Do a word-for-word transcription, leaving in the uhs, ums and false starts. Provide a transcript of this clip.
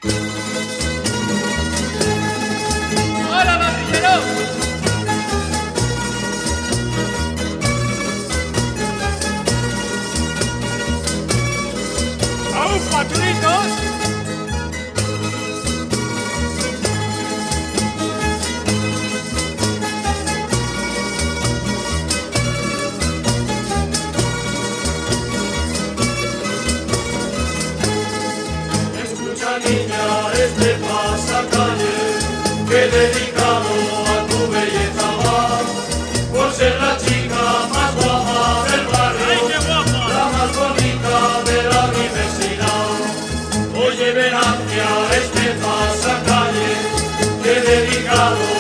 ¡Hola, pandillero! ¡Aún, patrulitos! Niña, este pasacalle que dedicado a tu belleza va, por ser la chica más guapa del barrio, ¡Ay, qué guapa! la más bonita de la universidad. Oye, ven hacia este pasacalle que dedicado